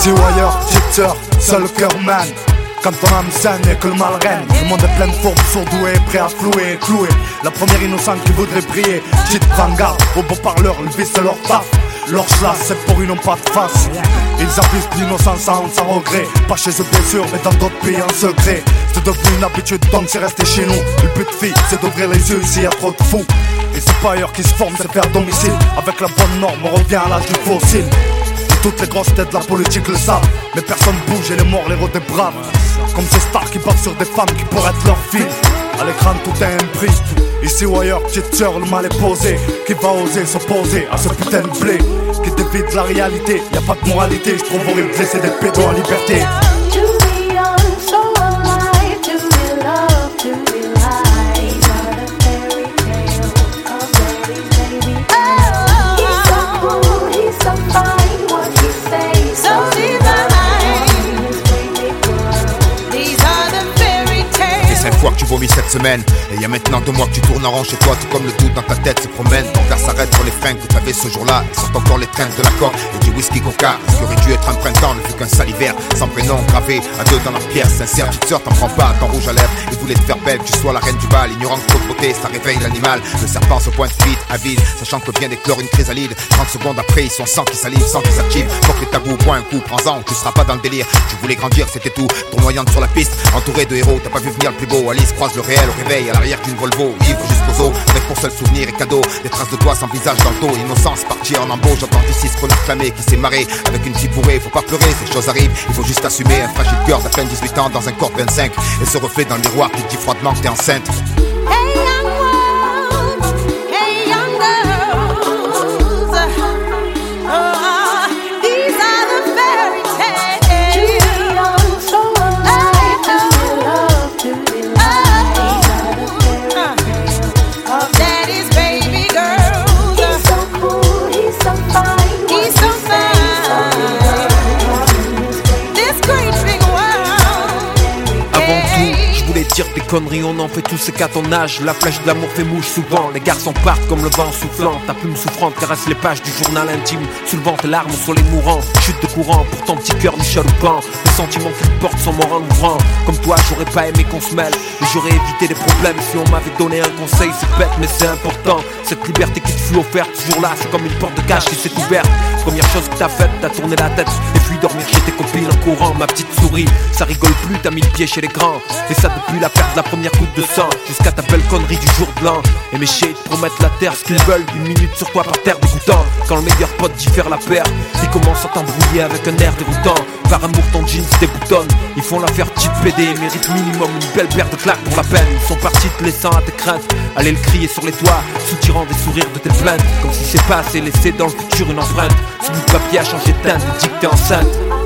Ici ou ailleurs, petite sœur, seul cœur man. Quand ton âme saine et que le mal règne, le monde est plein de fourbes, sourdoués, prêts à flouer et clouer. La première innocente qui voudrait briller, petite prends garde aux beaux parleurs, le vice de leur taf. Leur chlasse c'est pour une pas de face. Ils abusent de l'innocence sans regret. Pas chez eux bien sûr, mais dans d'autres pays en secret. C'est devenu une habitude donc c'est resté chez nous. Le but de vie c'est d'ouvrir les yeux s'il y a trop de fous. Et c'est pas ailleurs qui se forment, c'est faire domicile. Avec la bonne norme on revient à l'âge du fossile. Toutes les grosses têtes de la politique le savent. Mais personne bouge et les morts, les héros des braves. Comme ces stars qui battent sur des femmes qui pourraient être leurs filles. À l'écran tout est un prix. Ici ou ailleurs, petite sœur, le mal est posé. Qui va oser s'opposer à ce putain de blé qui dévie de la réalité, y'a pas de moralité. Je trouve horrible de laisser des pédos en liberté. Que tu vomis cette semaine. Et y a maintenant 2 mois que tu tournes en rond chez toi. Tout comme le doute dans ta tête se promène. Ton père s'arrête pour les fringues que t'avais ce jour-là. Ils sortent encore les traînes de la corde et du whisky coca. Ce qui aurait dû être un printemps ne fut qu'un salivaire. Sans prénom gravé à 2 dans la pierre. Sincère, petite sœur, t'en prends pas, ton rouge à lèvres. Ils voulaient te faire belle, que tu sois la reine du bal. Ignorant que trop de beauté, ça réveille l'animal. Le serpent se pointe vite, avide, sachant que vient d'éclore une chrysalide. 30 secondes après, ils sont sans qui salive, sans qui s'active. Faut que les tabous, bois un coup, prends-en, tu seras pas dans le délire. Tu voulais grandir, c'était tout. Tournoyante sur la piste, entouré de héros, t'as pas vu venir le plus beau. Alice croise le réel au réveil, à l'arrière d'une Volvo. Ivre jusqu'aux os, avec pour seul souvenir et cadeau des traces de doigts sans visage dans le dos. Innocence partie en embauche, j'entends d'ici ce qu'on a clamé qui s'est marré avec une petite bourrée. Faut pas pleurer, ces choses arrivent, il faut juste assumer. Un fragile cœur d'à peine 18 ans dans un corps de 25. Et ce reflet dans le miroir qui te dit froidement que t'es enceinte. Dire des conneries, on en fait tous, c'est qu'à ton âge. La flèche de l'amour fait mouche souvent. Les garçons partent comme le vent soufflant. Ta plume souffrante caresse les pages du journal intime, soulevant tes larmes sur les mourants. Chute de courant pour ton petit cœur du chaloupant. Les sentiments qu'il porte sont morts en ouvrant. Comme toi, j'aurais pas aimé qu'on se mêle, et j'aurais évité des problèmes si on m'avait donné un conseil. C'est bête mais c'est important. Cette liberté qui te fut offerte ce jour-là, c'est comme une porte de cage qui s'est ouverte. Première chose que t'as faite, t'as tourné la tête et puis dormir chez tes copines en courant. Ma petite souris, ça rigole plus, t'as mis le pied chez les grands. Et ça depuis la perte de la première goutte de sang jusqu'à ta belle connerie du jour blanc. Et mes chiens te promettent la terre, ce qu'ils veulent. Une minute sur toi par terre dégoûtant. Quand le meilleur pote diffère la paire, ils commencent à t'embrouiller avec un air déroutant. Par amour ton jeans déboutonne. Ils font l'affaire petite PD, mérite minimum une belle paire de claques pour la peine. Ils sont partis te laissant à tes craintes, aller le crier sur les toits, soutirant des sourires de tes plaintes. Comme si c'est passé, laissé dans le futur une empreinte. Ce bout de papier a changé de teinte, dit que t'es enceinte.